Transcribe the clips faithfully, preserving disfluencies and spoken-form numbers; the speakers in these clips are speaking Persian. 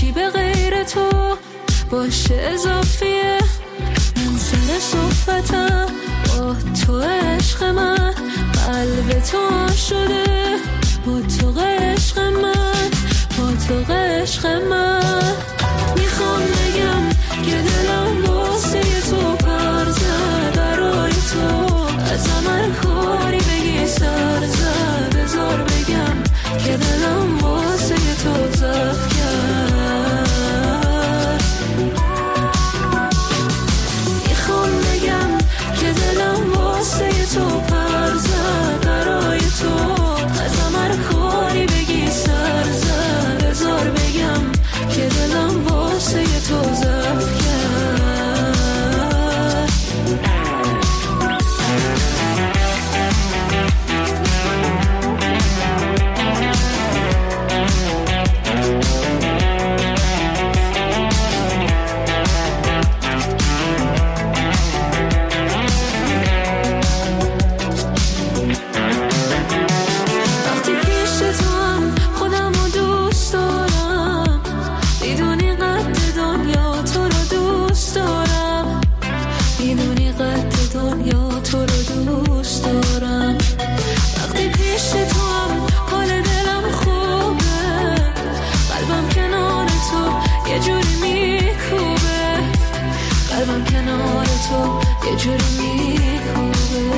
چی به غیر تو باشه اضافیه. من سر صحبتم با تو عشق من، قلب تو شده با تو عشق من، با تو عشق من. میخوام بگم که دلم واسه تو پر زد برای تو، از من کاری بگی سر زد. بذار بگم که دلم واسه تو زد کرد. میخوام بگم که دلم واسه تو پر زد برای تو، از من کاری بگی سر زد. بذار بگم که دلم واسه تو زد کرد. یه جوری میخوبه.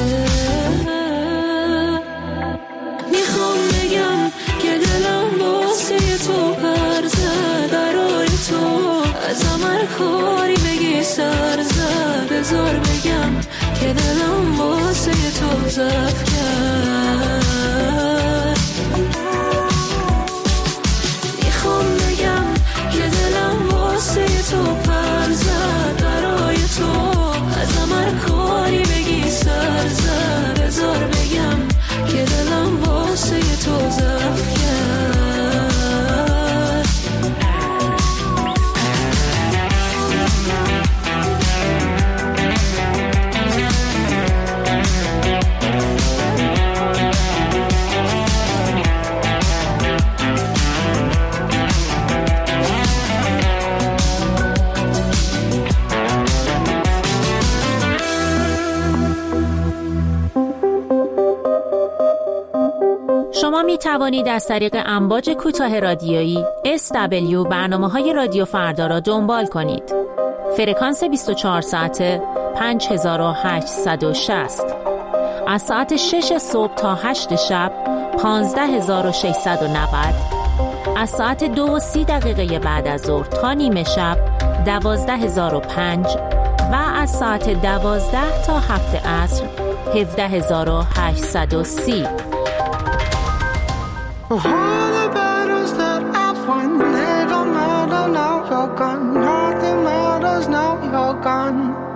میخوام بگم که دلم واسه تو پر زد برای تو، از من کاری بگی سر زد. بذار بگم که دلم واسه تو زد کرد. میخوام بگم که دلم واسه تو پر زد برای تو، از من کاری بگی سر زد. بذار بگم که دلم واسه تو زد کرد. شما می توانید از طریق امواج کوتاه رادیویی اس دبلیو برنامه‌های رادیو فردا را دنبال کنید. فرکانس بیست و چهار ساعته پنج هزار و هشتصد و شصت، از ساعت شش صبح تا هشت شب پانزده هزار و ششصد و نود، از ساعت دو و سی دقیقه بعد از ظهر تا نیمه شب دوازده هزار و پنج و از ساعت دوازده تا هفت عصر هفده هزار و هشتصد و سی. All the battles that I've won, they don't matter now you're gone. Nothing matters now you're gone.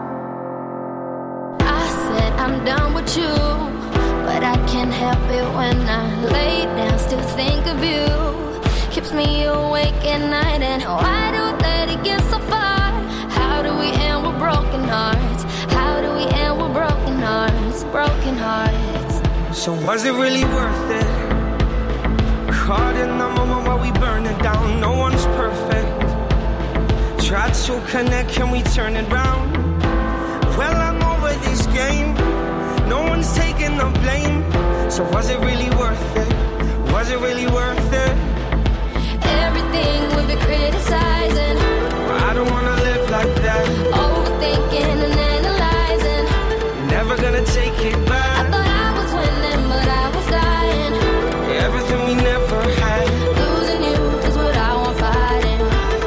I said I'm done with you, but I can't help it when I lay down, still think of you. Keeps me awake at night, and why do we let it get so far? How do we end with broken hearts? How do we end with broken hearts? Broken hearts. So was it really worth it? Caught in the moment while we burn it down. No one's perfect. Tried to connect, can we turn it round? Well, I'm over this game. No one's taking the blame. So was it really worth it? Was it really worth it? Everything we've been criticizing, I don't wanna live like that. overthinking and analyzing. Never gonna take it back. I thought I was winning, but I was dying. Everything we never had. Losing you is what I want fighting.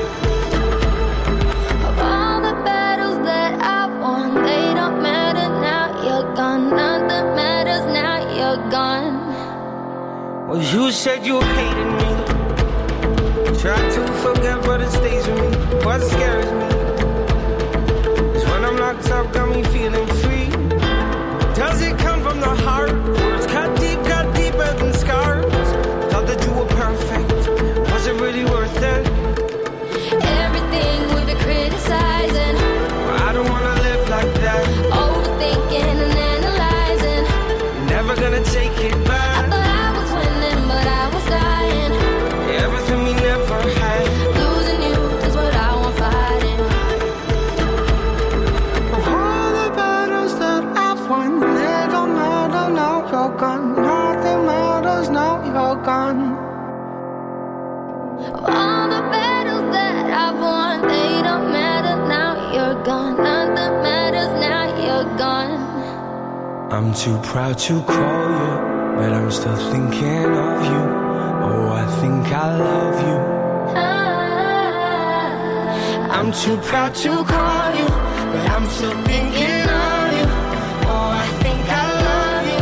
Of all the battles that I won, they don't matter now you're gone. Nothing matters now you're gone. Well, you said you hated me. Try to forget, but it stays with me. What scares me is when I'm locked up, got me feeling free. Does it come from the heart? Words cut deep, got deeper than scars. Thought that you were perfect. Was it really worth it? Everything we've been criticizing, I don't wanna live like that. overthinking and analyzing. Never gonna take it I back. thought I was winning, but I was dying. Everything we never had. Losing you're gone. Nothing matters now, you're gone. All the battles that I've won, they don't matter now, you're gone. Nothing matters now, you're gone. I'm too proud to call you, but I'm still thinking of you. Oh, I think I love you. I'm too proud to call you, but I'm still thinking of you. Oh, I think I love you.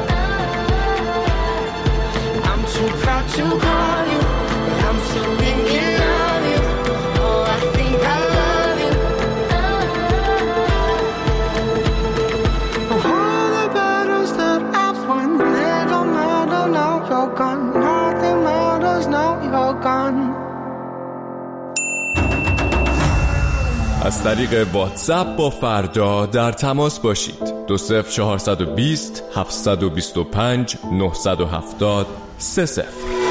I'm too proud to call you, but I'm still thinking of you. Oh, I think I love you. All the battles that I've won, they don't matter now, you're gone. Nothing matters now, you're gone. از طریق واتساپ با فردا در تماس باشید. دو صفر چهارصد و بیست هفتصد و بیست و پنج نهصد و هفتاد سه صفر.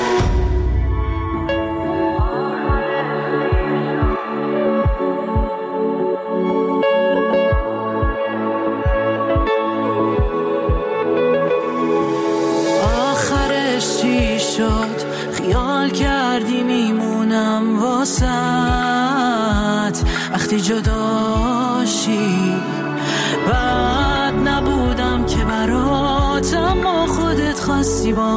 آخرش چی شد؟ خیال کردی میمونم واسط وقتی جداشی. بعد نبودم که برات، اما خودت خواستی با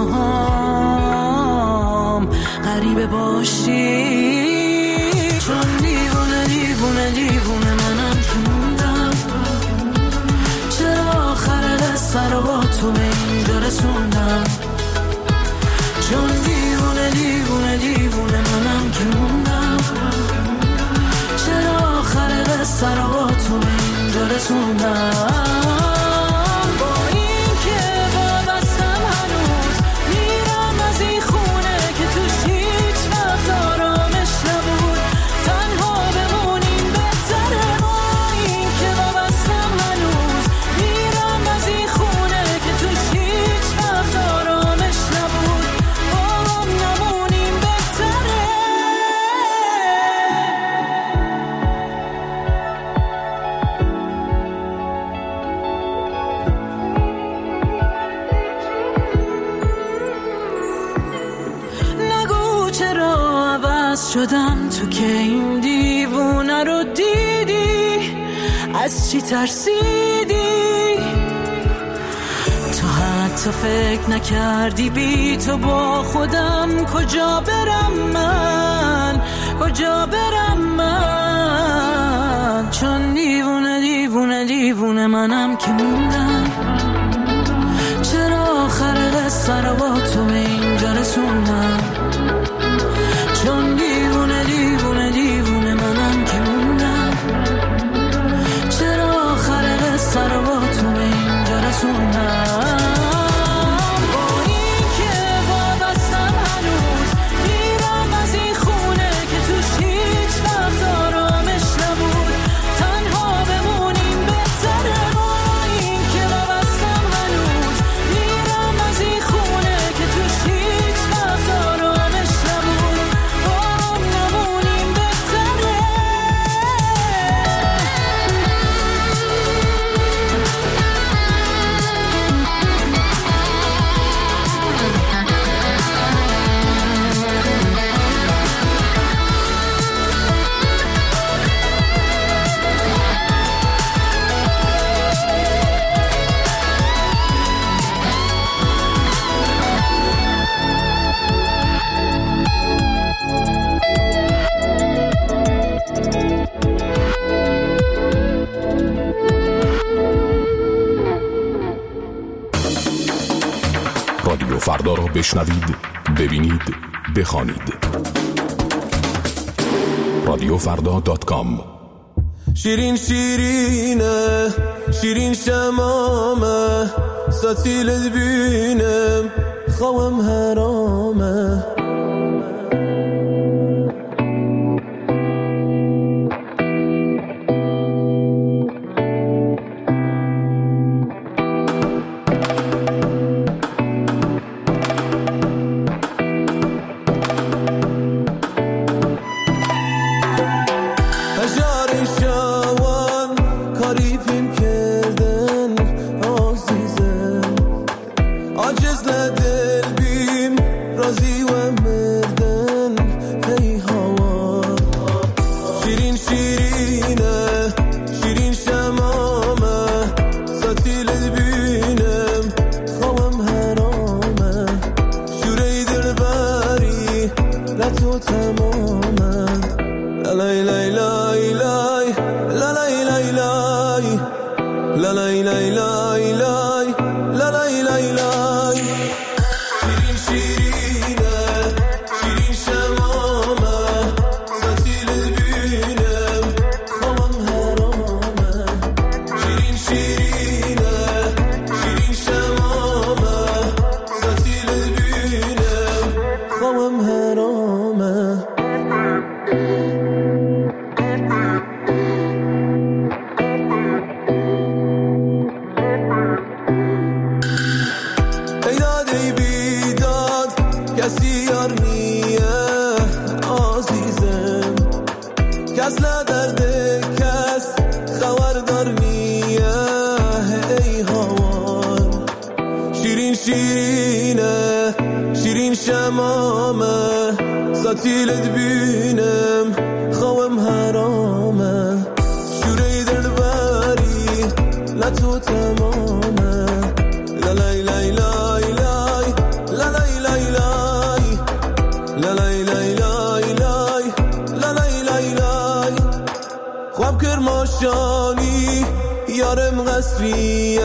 هم غریبه باشی. چون دیوونه دیوونه دیوونه منم که موندم. چرا آخر قصه رو با تو به اینجا رسوندم؟ چون دیوونه دیوونه دیوونه منم که موندم. چرا آخر قصه رو با تو به اینجا رسوندم؟ با این که وابستم هنوز میرم از این خونه که توش هیچ وقت آرامش نبود. تنها بمونیم بهتره. با این که وابستم هنوز میرم از این خونه که توش هیچ وقت آرامش نبود. با هم نمونیم بهتره. شدم تو که این دیوونه رو دیدی، از چی ترسیدی؟ تو حتی فکر نکردی بی تو با خودم کجا برم من، کجا برم من؟ چون دیوونه دیوونه دیوونه منم که موندم. چرا آخر قصه رو با تو به اینجا رسوندم؟ چون دیوونه دیوونه دیوونه منم که موندم. چرا آخر قصه رو با تو به اینجا رسوندم؟ با این که وابستم هنوز میرم از این خونه که توش هیچ وقت آرامش نبود. تنها بمونیم بهتره. با این که وابستم هنوز میرم از این خونه که توش هیچ وقت آرامش نبود. رادیو فردا را بشنوید، ببینید، بخوانید. رادیو فردا دات کام. شیرین شیرینه شیرین شمامه ستیلت بینم خوام حرامه. تمامه. لای لای لای لای لای لای لای لای لای لای لای لای لای لای. شیرین شیرینه شیرین شمامه ستیل بینم خوام حرامه. شیرین شیرینه شیرین شمامه ستیل بینم خوام حرامه. کسی یار نیه عزیزم، کس ندرده کس خبردار نیه. ای هوار شیرین شیرینه شیرین شمامه ستیلت بینم خوام حرامه. شوره دلبری لطو تمامه. لای لای لای لای لای لای لای لای لای لای لای لای لای لای. خواب کرماشانی یارم قصریه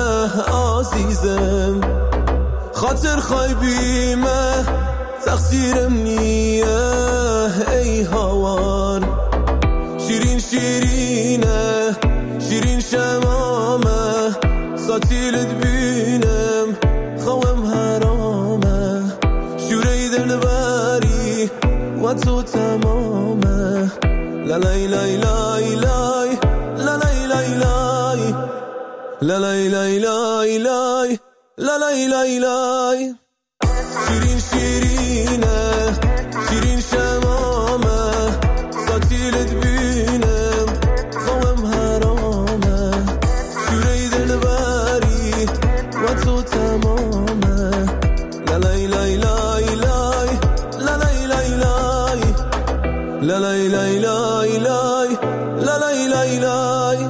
عزیزم، خاطر خایبیمه تقصیرم نیه. ای هوار شیرین شیرینه شیرین شمامه ستیلت بینم خوام حرامه. شوره دلبری و تو تمامه. لای لای لای لای لای لای لای لای لای لای لای لای لای لای. شیرین شیرینه شیرین شمامه ستیلت بینم خوام حرامه. شوره دلبری و تو تمامه. لای لای لای لای لای لای لای لای لای لای لای لای لای لای.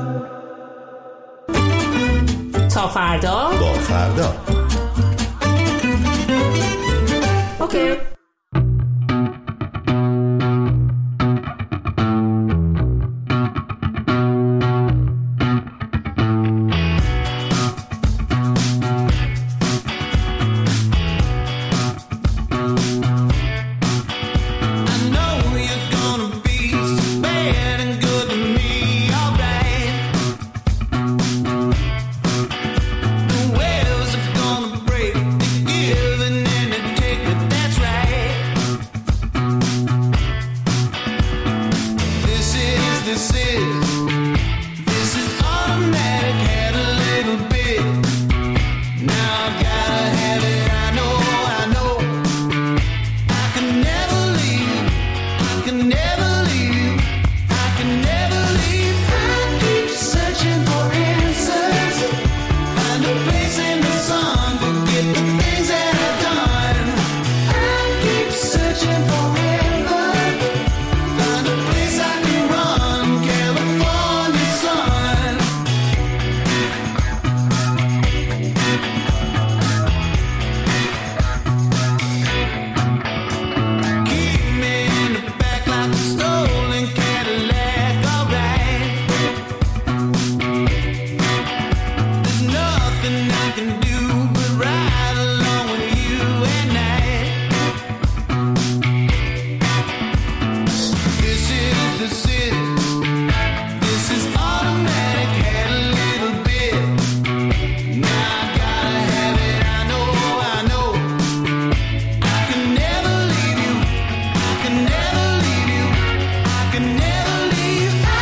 تا فردا با فردا. اوکی.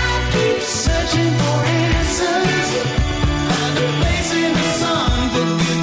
Searching for answers, find a place in the sun, forget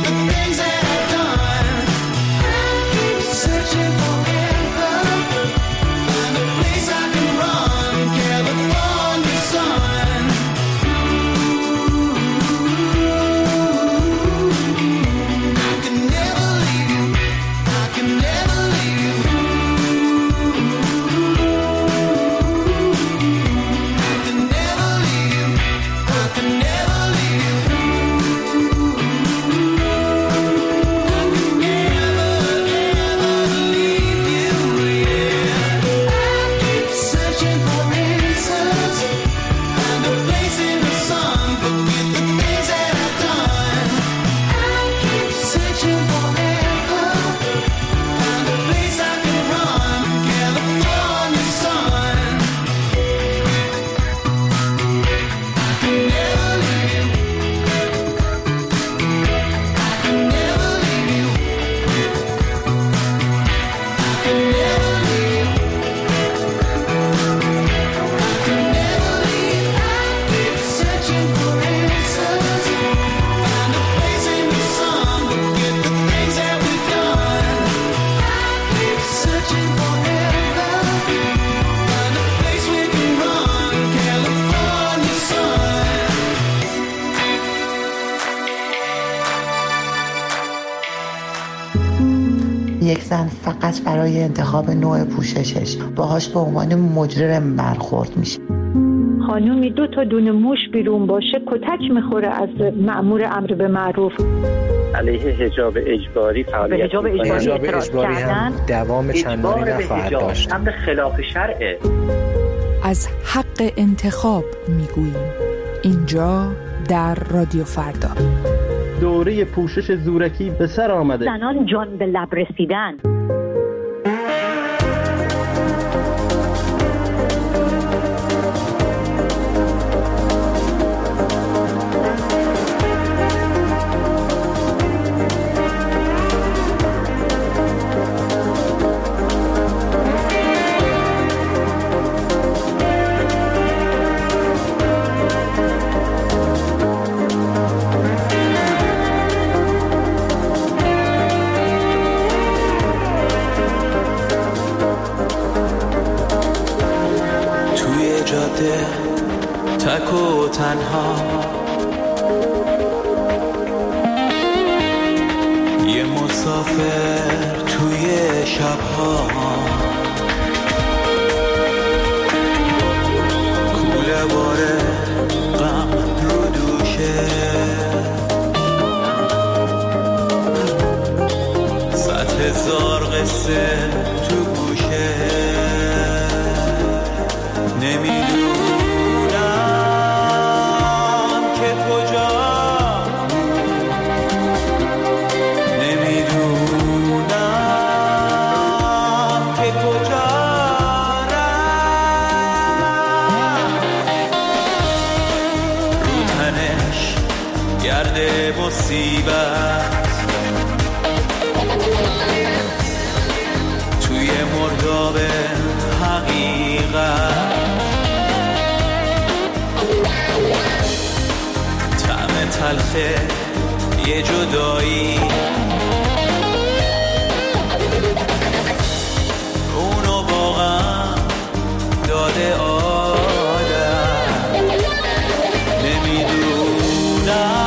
یک زن فقط برای انتخاب نوع پوششش باهاش به عنوان مجرم برخورد میشه. خانومی دو تا دونه موش بیرون باشه کتک میخوره از مأمور امر به معروف. علیه حجاب اجباری فعالیت حجاب اجباری, حجاب اجباری هم دوام چندانی نخواهد داشت. امر خلاف شرعه. از حق انتخاب میگوییم اینجا در رادیو فردا. دوره پوشش زورکی به سر آمده. زنان جان به لب رسیدن. تک و تنها یه مسافر توی شبها کوله باره غم رو دوشه صد هزار قصه تو گوشه نمیدونم توی مرداب حقیقت طعم تلخه یه جدایی اونو واقعا داده آدم نمیدونم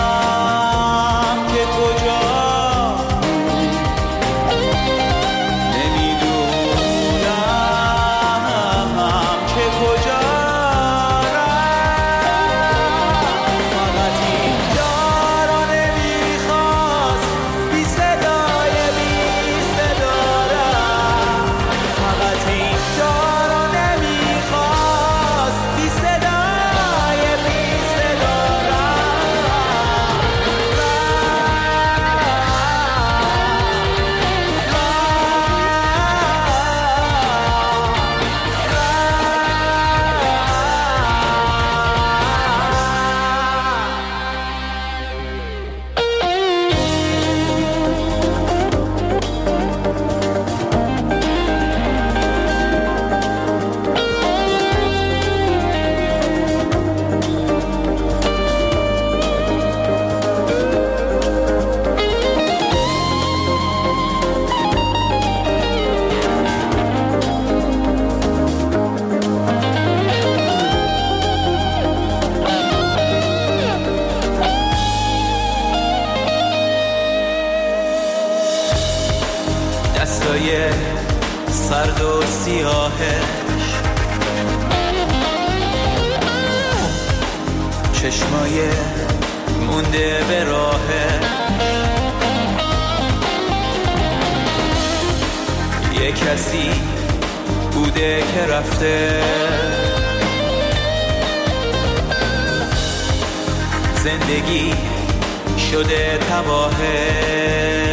سرد و سیاهش چشمای مونده به راهش یه کسی بوده که رفته زندگی شده تباهه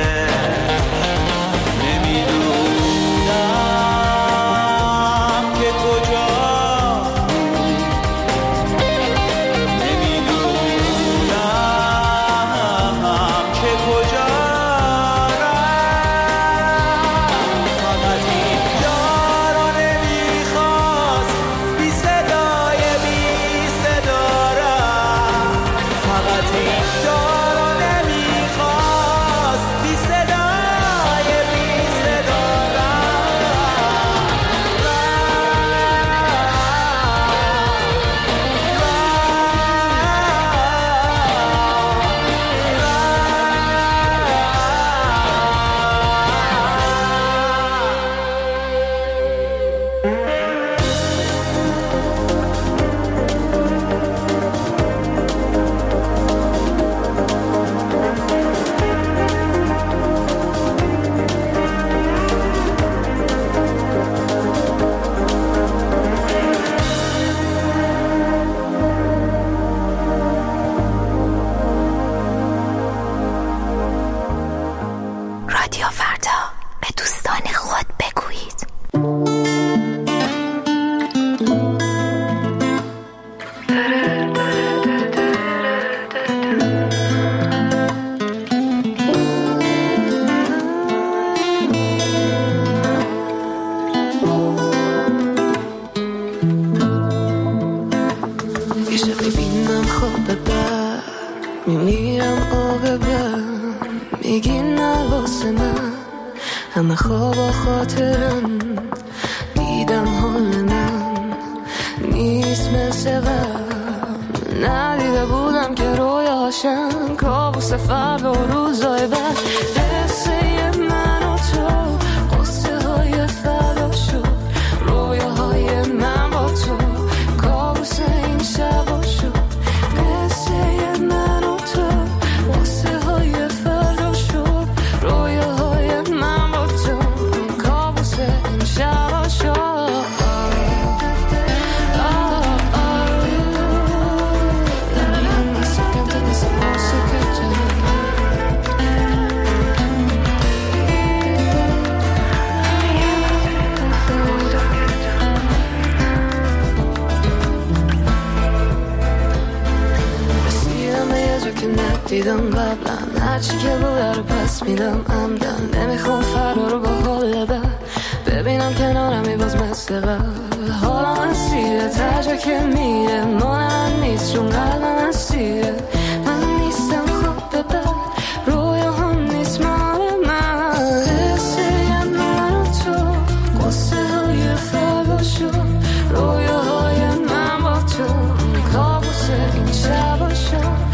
میگی نه واسه من همه خواب و خاطرم دیدم حال من نیست مثل قبل ندیده بودم که رویاشم کابوس فردا و روزای بعد قصه من و تو قصه های فردا شد رویاهای من با تو کابوس این شبا شد قصه من و تو قصه های فردا شد رویاهای من با تو کابوس این شبا شد دیدم قبلا هرچی که بوده رو پس میدم عمدن نمیخوام فردا رو با حال بد ببینم کنارمی باز مثل قبل حالا من سیره تجا که میره مانم نیست چون قلبم اسیره من نیستم خواب ببر رویا هم نیست مال من قصه من و تو قصه های فردا شد رویا های من با تو کابوس این شبا شد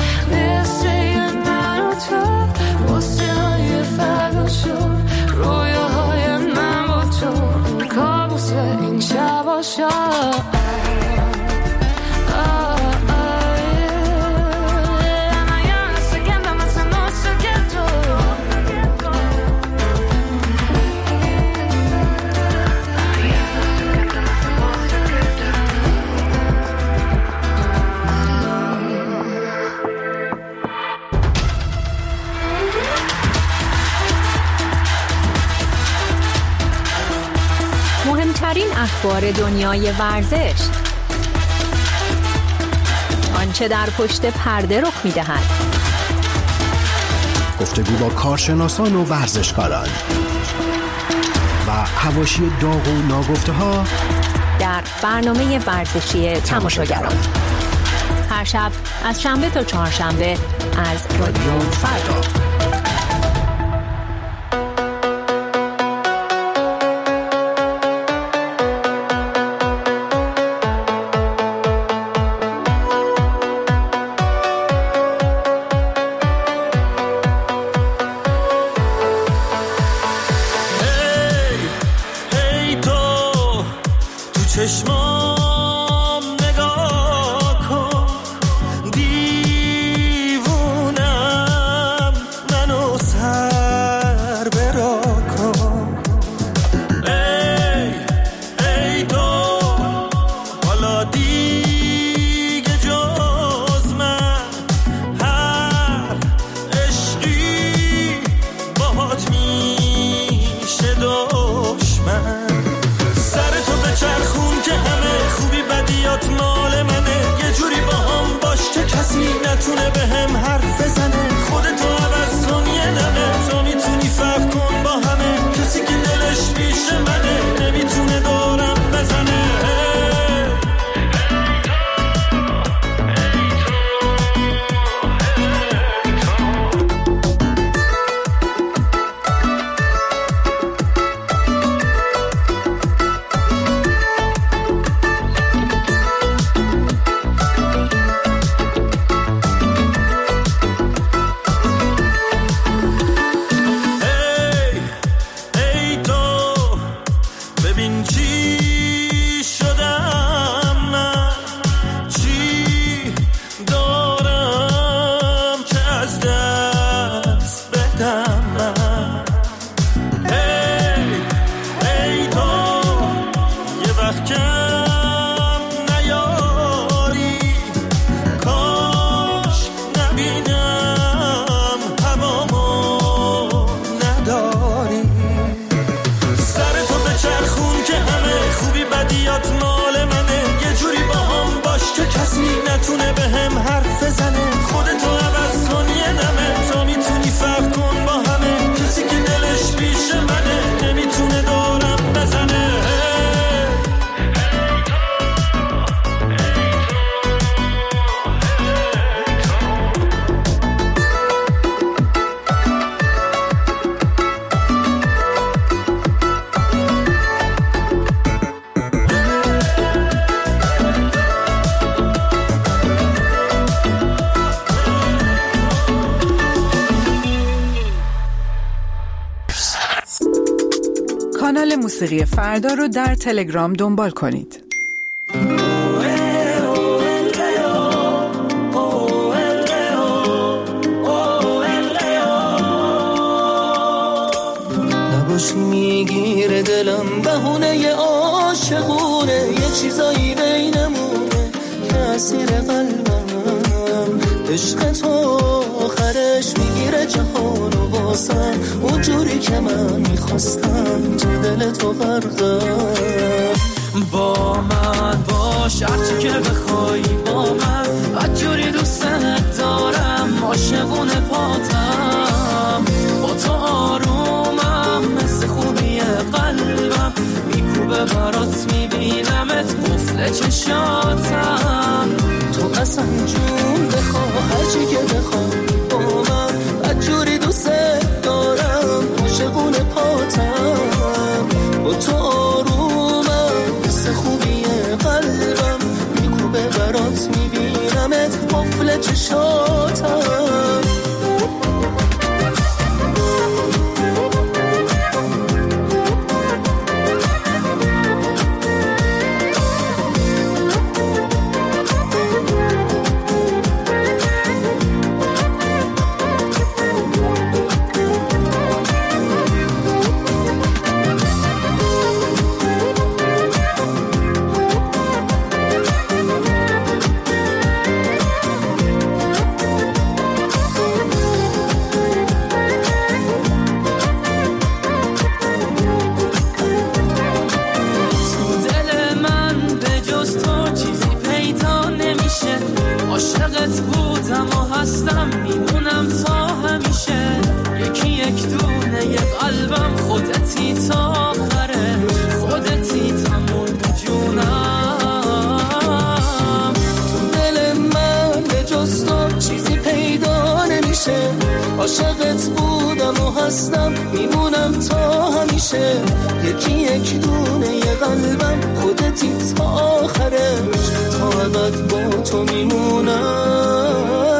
رویاهای من با تو کابوس این شبا شد مهمترین اخبار دنیای ورزش، آنچه در پشت پرده رخ می‌دهد، گفتگو با کارشناسان و ورزشکاران و حواشی داغ و ناگفته‌ها در برنامه ورزشی تماشاگران هر شب از شنبه تا چهارشنبه از رادیو فردا. چشمام نگاه کن دیوونم منو سر برا کن ای ای تو حالا دیگه جز من هر عشقی باهات میشه دشمن سر تو به چرخون که کانال موسیقی فردا رو در تلگرام دنبال کنید. نباشی میگیره دلم بهونه عاشقونه، یه چیزایی بینمونه که اسیر قلبم، عشق تو آخرش میگیره جهان و واسم، اونجوری که من میخواستم تو دل تو غرقم. با من باش هرچی که بخوای با من، بدجوری دوستت دارم عاشقونه پاتم، با تو آرومم مثل خوبی قلبم، میکوبه برات میبینمت قفل چشاتم. تو اصلا جون بخواه هرچی که بخوای با من، بدجوری دوستت دارم عاشقونه پاتم، با تو آرومم مثل خوبی قلبم، میکوبه برات میبینمت قفل چشاتم. عاشقت بودم و هستم میمونم تا همیشه، یکی یک دونه یه قلبم، خودتی تا آخره، خودتی تموم جونم. تو دل من به جز تو چیزی پیدا نمیشه، عاشقت بودم و هستم میمونم تا همیشه، یکی یک دونه یه قلبم، خودتی تا آخرش، تا ابد با تو میمونم.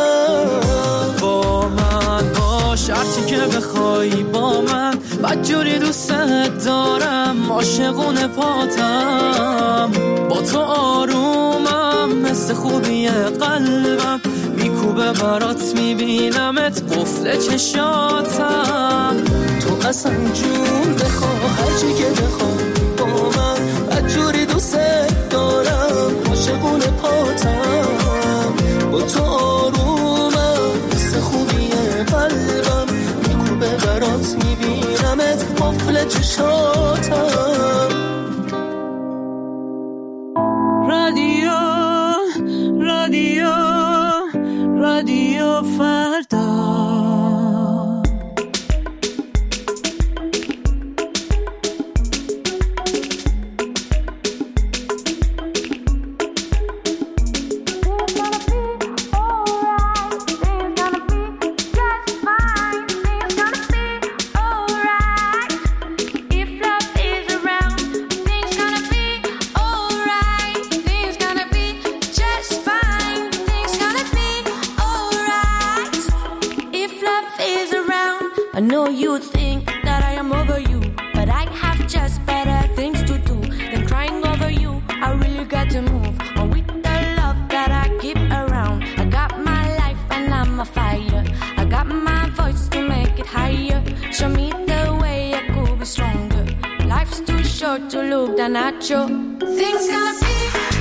با من باش هرچی که بخوای با من، بدجوری دوستت دارم عاشقونه پاتم، با تو آرومم مثل خوبی قلبم، میکوبه برات میبینمت قفل چشاتم. تو اصلا جون بخواه هرچی که بخوای با من، بدجوری دوستت دارم عاشقونه پاتم، با تو آرومم مثل خوبی قلبم، میکوبه برات میبینمت قفل چشاتم. رادیو رادیو رادیو فردا. I know you think that I am over you, but I have just better things to do than crying over you. I really got to move on with the love that I keep around. I got my life and I'm a fire. I got my voice to make it higher. Show me the way I could be stronger. Life's too short to look down at you. Things gonna be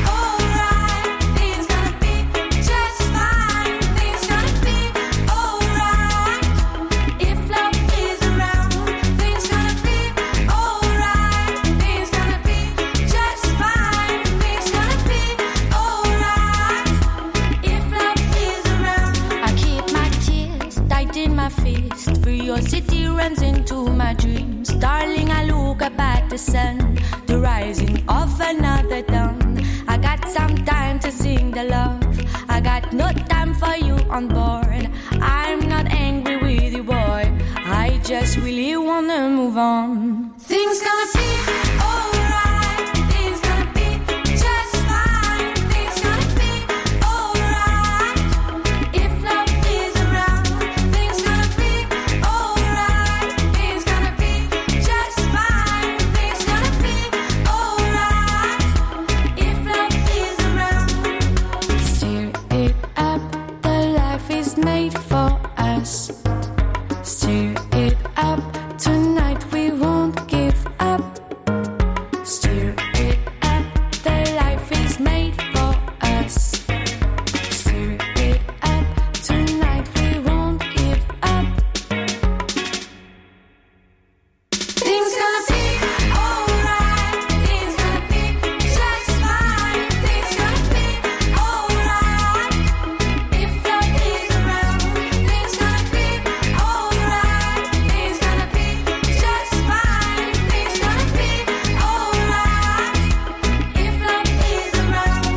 your city runs into my dreams. Darling, I look up at the sun, the rising of another dawn. I got some time to sing the love. I got no time for you on board. I'm not angry with you, boy. I just really wanna move on. Things gonna be alright. Things gonna be just fine. Things gonna be alright. If love is around, things gonna be alright. Things gonna be just fine. us. Stir it up, tonight we won't give up. Stir it up, the life is made for us. Stir it up, tonight we won't give up. Things gonna be alright, things gonna be just fine. Things gonna be alright, if love is around. Things gonna be alright, things gonna be just fine. Things gonna be alright, if love is around.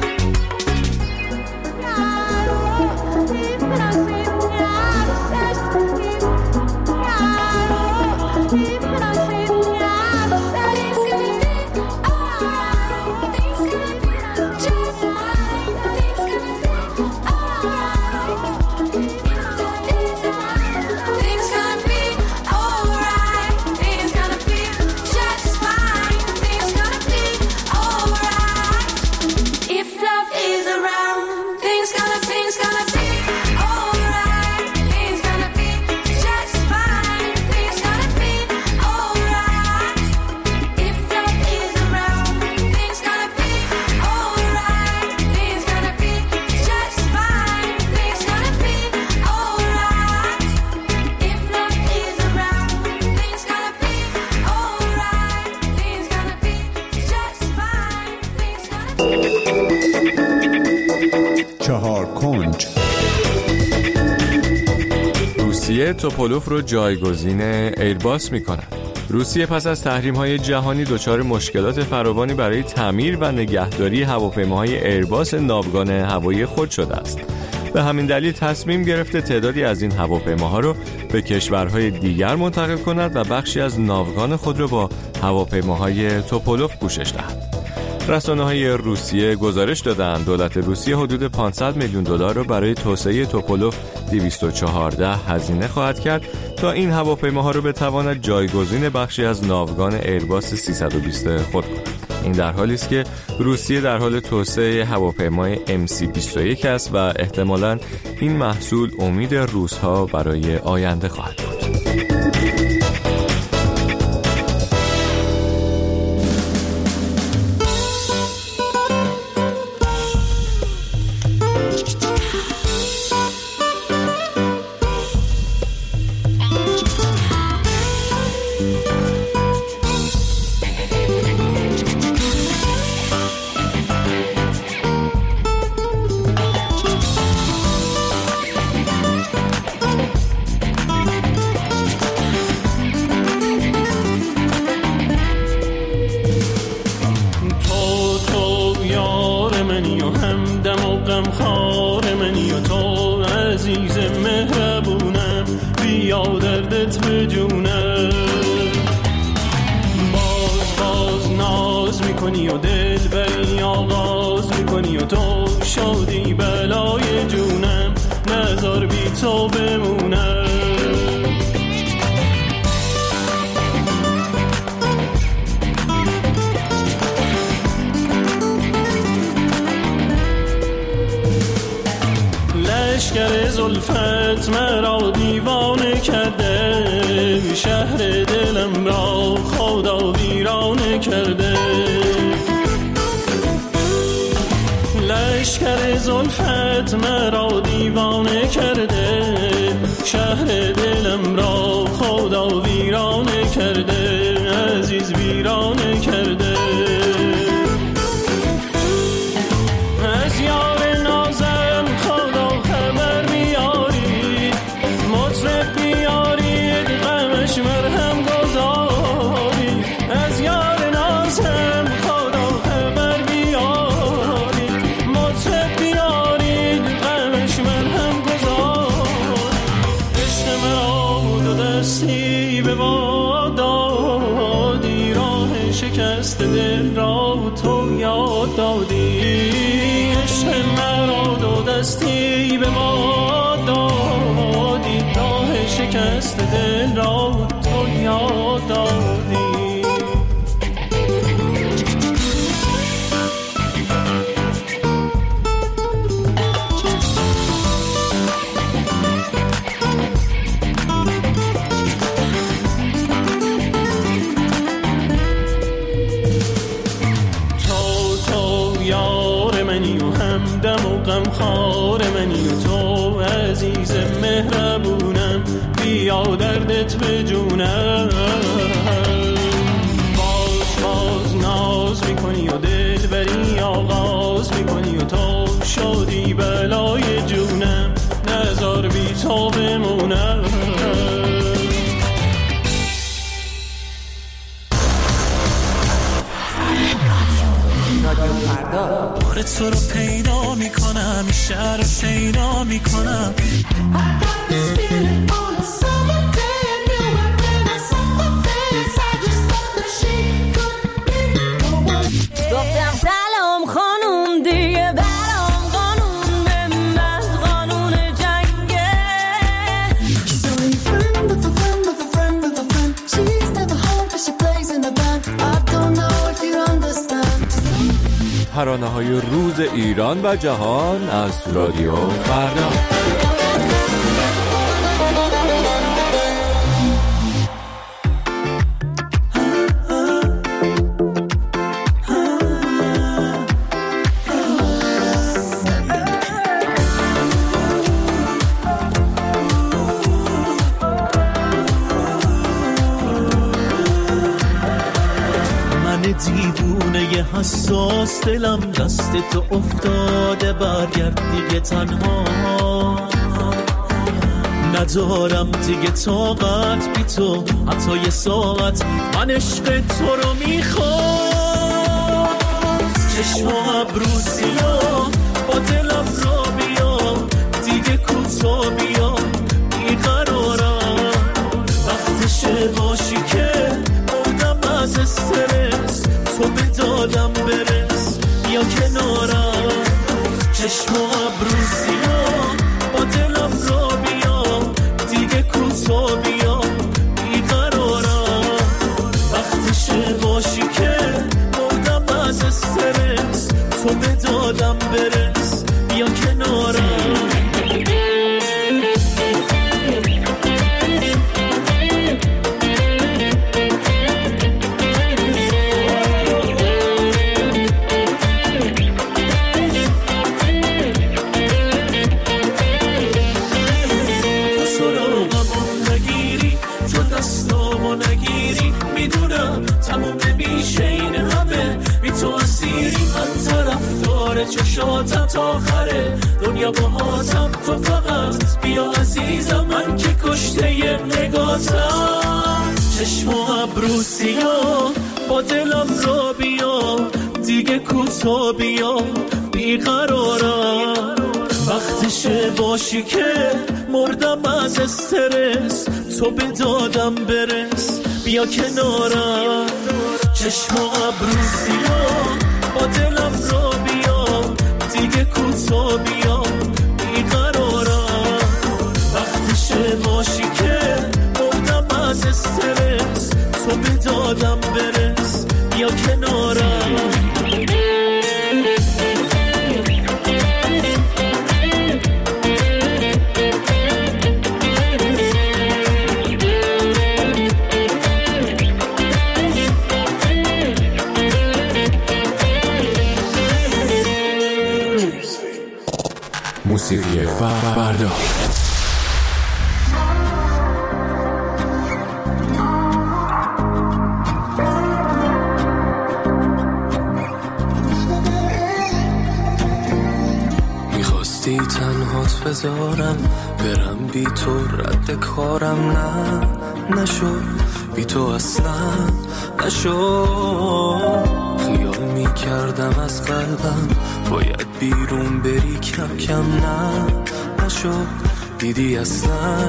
چهار کنج. روسیه توپولوف رو جایگزین ایرباس می‌کند. روسیه پس از تحریم‌های جهانی دچار مشکلات فراوانی برای تعمیر و نگهداری هواپیماهای ایرباس ناوگان هوایی خود شده است. به همین دلیل تصمیم گرفته تعدادی از این هواپیماها رو به کشورهای دیگر منتقل کند و بخشی از ناوگان خود رو با هواپیماهای توپولوف پوشش دهد. رسانه‌های روسیه گزارش دادند دولت روسیه حدود پانصد میلیون دلار را برای توسعه توپولوف دویست و چهارده هزینه خواهد کرد تا این هواپیماها را بتواند جایگزین بخشی از ناوگان ایرباس سیصد و بیست خود کند. این در حالی است که روسیه در حال توسعه هواپیمای ام سی بیست و یک است و احتمالاً این محصول امید روس‌ها برای آینده خواهد بود. لشکر زلفت مرا دیوانه کرده، شهر دلم را خدا ویرانه کرده. لشکر زلفت مرا دیوانه کرده، شهر دلم را خدا ویرانه کرده، عزیز ویرانه کرده. از یار نازم خدا خبر بیارید، مطرب بیارید غمش مرهم گذارید. از یار نازم خدا خبر بیارید، مطرب بیارید غمش مرهم گذارید. عشق مرا دو دستی به باد دادی، راه شکست دل را تو یاد دادی. عشق مرا دو دستی به ما دادی، راه شکست دل را تو یاد دادی. یا دردت به جونم. باز باز ناز میکنی و دل بری آغاز میکنی و تو شدی بلای جونم، نذار بی تو بمونم. بار تو رو پیدا میکنم، شهر رو شیدا میکنم. گفتم سلام خانوم دیگه برام قانون بنداز، قانون جنگه. She's only a friend of a friend of a friend of a friend. She's never home but she plays in a band. I don't know if you understand. ترانه‌های روز ایران و جهان از رادیو فردا. دیوونه حساس دلم دست تو افتاده، برگرد دیگه تنها ندارم دیگه طاقت بی تو، حتی یه ساعت من عشق تو رو میخوام. چشم و ابرو سیاه با دلم را بیا، دیگه کوتا بیا بیقرارم، وقتشه باشی که بودم از استرس، تو به دادم برس یا کنارم. چشم و ابرو سیاه با دلم را بیا، دیگه کوتا بیا بیقرارم، وقتشه باشی که بودم از استرس، تو به دادم برس یا کنارم. چشاتم تا آخره دنیا با هاتم، تو فقط بیا عزیزم، من که کشته ی نگاتم. چشم و ابرو سیاه با دلم را بیا، دیگه کوتا بیا بیقرارم، وقتشه باشی که مردم از استرس، تو به دادم برس بیا کنارم. چشم و ابرو سیاه با دلم را بیا، دیگه کوتا بیا بیقرارم، وقتشه باشی که مردم از استرس، تو به دادم برس بیا کنارم. موسیقی فردا. میخواستی تنهات بذارم برم بی تو، رد کارم نه نشد، بی تو اصلا نشد. خیال میکردم از قلبم باید بیرون بری، کم کم نه نشد، دیدی اصلا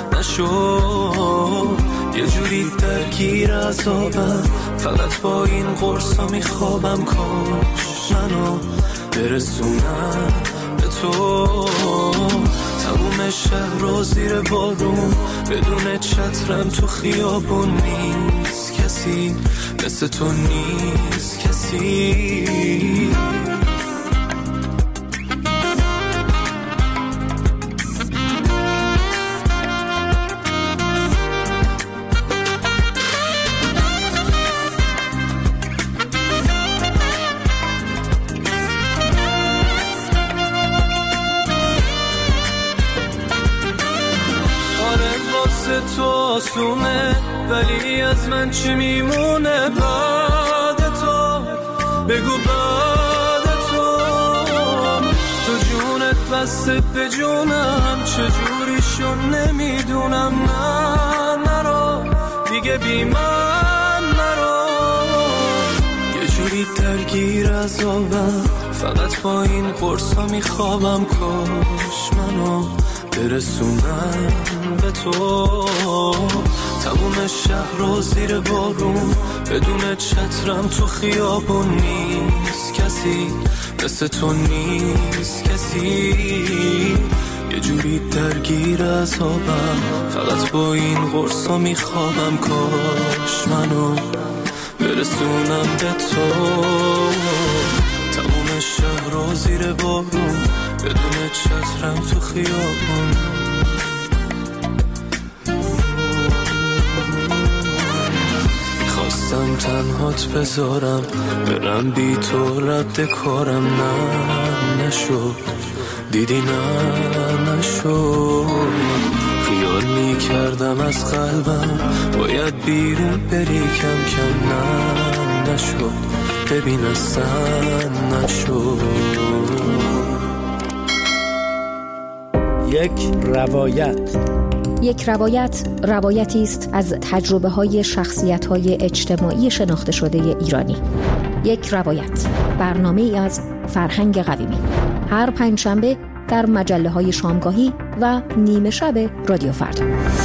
نشد. یه جوری درگیر عذابم، فقط با این قرصا میخوابم، کاش منو برسونم به تو. تموم شهر رو زیر بارون، بدون چترم تو خیابون، نیست کسی مثل تو، نیست کسی. واسه تو آسونه، ولی از من چی میمونه بعد تو؟ بگو بعد تو. تو جونت بسته به جونم، چجوری شو نمیدونم. نه نرو دیگه بی من نرو. یه جوری درگیر عذابم، فقط با این قرصا میخوابم. کاش منو برسونم به تو. تموم شهر رو زیر بارون، بدون چترم تو خیابون. نیست کسی مثل تو، نیست کسی. یه جوری درگیر عذابم، فقط با این قرصا میخوابم. کاش منو برسونم به تو. تموم شهر رو زیر بارون، بدون چترم تو خیابون. میخواستم تنهات بذارم، برم بی تو رد کارم. نه نشد، دیدی نه نشد. خیال میکردم از قلبم باید بیرون بری کم کم. نه نشد، ببین اصلا نشد. یک روایت. یک روایت روایتی است از تجربه های شخصیت های اجتماعی شناخته شده ایرانی. یک روایت، برنامه ای از فرهنگ قویمی، هر پنجشنبه در مجله های شامگاهی و نیمه شب رادیو فردا.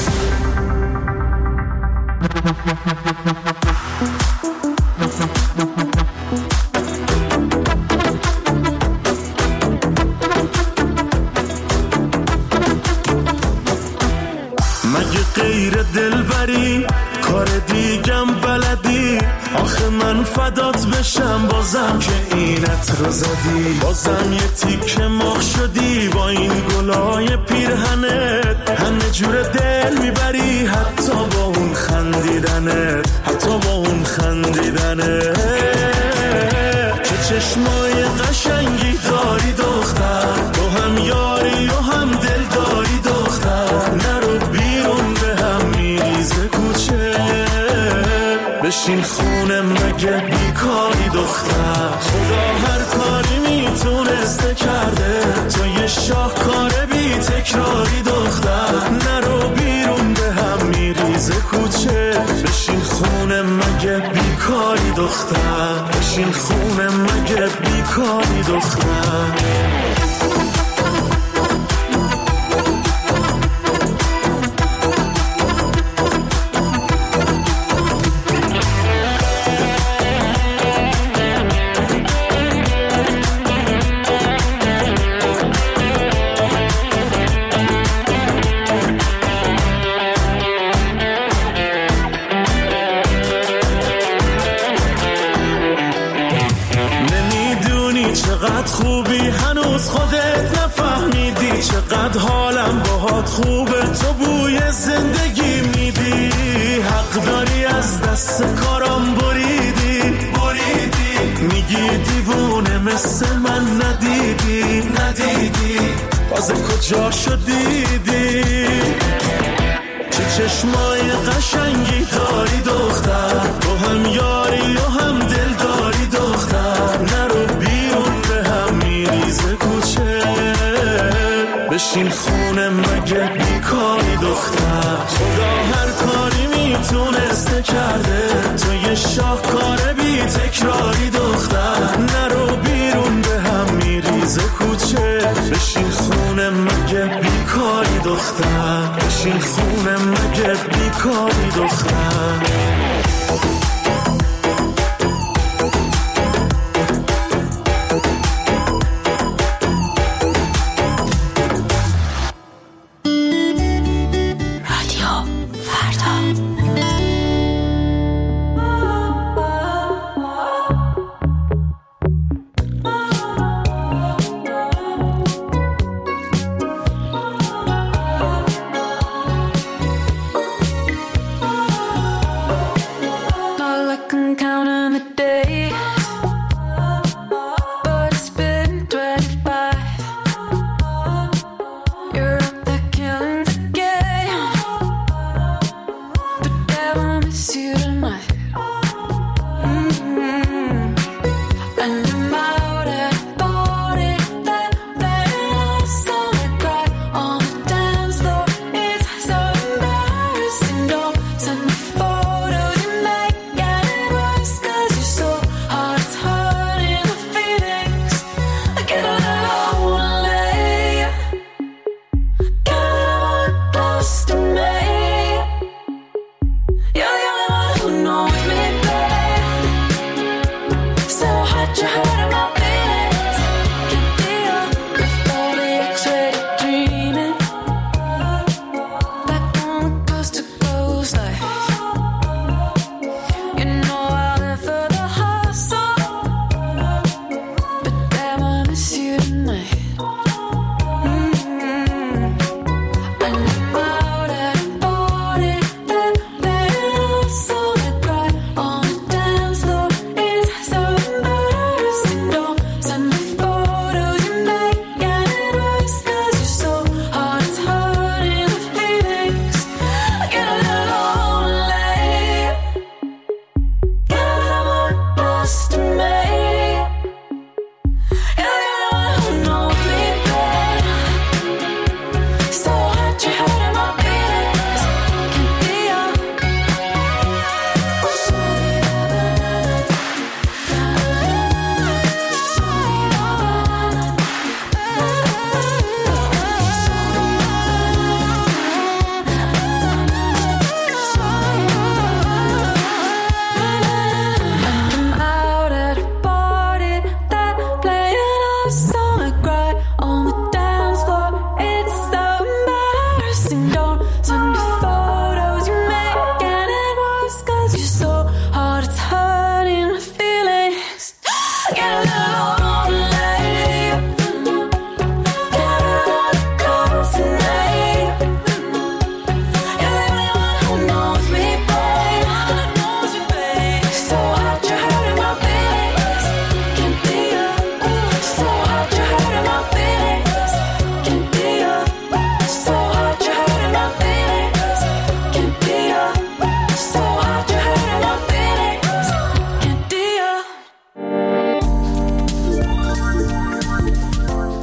غیر دلبری کار دیگم بلدی، آخه من فدات بشم بازم که اینت رو زدی. بازم یه تیکه مخ شدی با این گلای پیرهنت، همه جور دل میبری حتی با اون خندیدنت، حتی با اون خندیدنت. چه چشمای قشنگی داری دختر، تو هم یاری و هم دل داری دختر. نرو بیرون به هم میریزه کوچه، بشین خونه مگه بیکاری دختر. خدا هر کاری میتونسته کرده، تو یه شاهکار بی تکراری دختر. نرو بیرون به هم میریزه کوچه، بشین خونه مگه بیکاری دختر. بشین خونه مگه بیکاری دختر. چقدر خوبی هنوز خودت نفهمیدی، چقدر حالم باهات خوبه تو بوی زندگی میدی. حق داری از دست کارم بریدی بریدی، میگی دیوونه مثل من ندیدی ندیدی، باز کجا شدیدی. چه چشمای قشنگی داری دختر، تو هم یاری و هم دل داری دختر. نرو بیرون به هم میریزه کوچه، بشین خونه مگه بیکاری دختر. خدا هر کاری میتونسته کرده، تو یه شاهکار بی تکراری دختر. نرو بیرون به هم میریزه کوچه، بشین خونه مگه بیکاری دختر. بشین خونه مگه بیکاری دختر.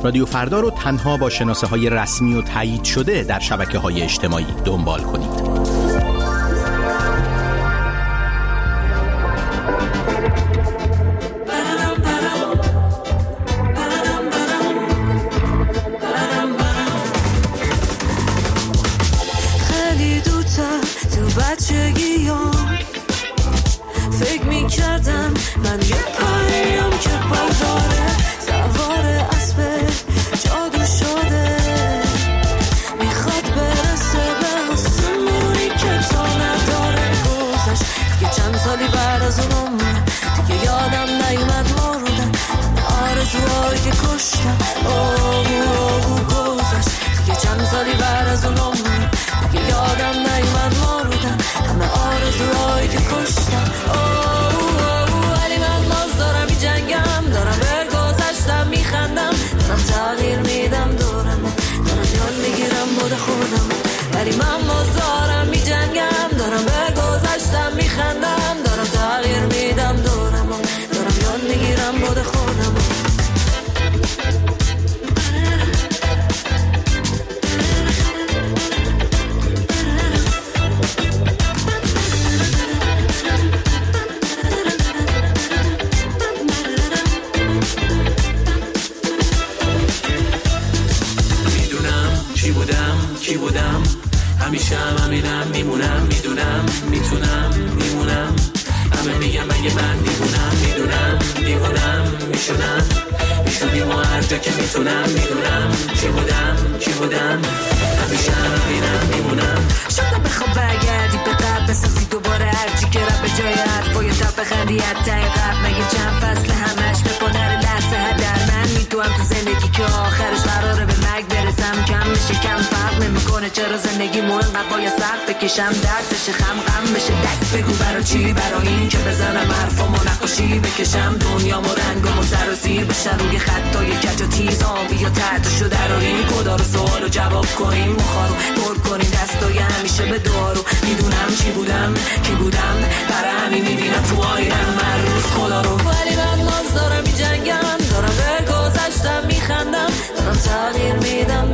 رادیو فردا رو تنها با شناسه های رسمی و تایید شده در شبکه های اجتماعی دنبال کنید. فکر می کردم من یه پریم که برداره سوار اسب جادو شده میخواد برسه به آسمونی که تا نداره گذشت دیگه چند سالی بعد از اونم دیگه یادم نیومد مردم آرزوهایی که کشتم آهو آهو گذشت دیگه چند سالی بعد از اونم دیگه یادم نیومد مردم همه آرزوهایی که کشتم تغییر میدم دورم دارم یاد میگیرم بود خودم ولی من مزارم میجنگم دارم به گذشتم میخندم دارم تغییر میدم دورم دارم یاد میگیرم بود خودم کی بودم همیشه هم همینم میمونم میدونم میتونم میمونم همه میگم اگه من دیوونم میدونم دیوونم میشونم میشونیم و هر جا که میتونم میدونم چی بودم چی بودم همیشه هم همینم میمونم شاید بخواب برگردی به قبل بسازی دوباره هرچی که رب به جای حرفای تب بخندی حتی قبل مگه چند فصل همش بپنر لحظه هدر من میدونم تو زندگی که آخرش قراره به مرگ برسم کم میشه کم فرق نمیکنه چرا زندگی مهم باید سخت بکشم درد بشه خم غم بشه دک بگو برا چی برا این که بزنم حرفامو نقاشی بکشم دنیامو رنگامو سر و زیر بشن روی خطای کج و تیز آبی یا تحت شده رو این کدا رو سوالو جواب کنیم مخارو پر کنیم دستای همیشه به دارو میدونم چی بودم کی بودم برای همین میبینم تو آینم من روز خدا رو ولی من ناز دارم میجنگم دارم به گذشتم میخندم دارم تغییر میدم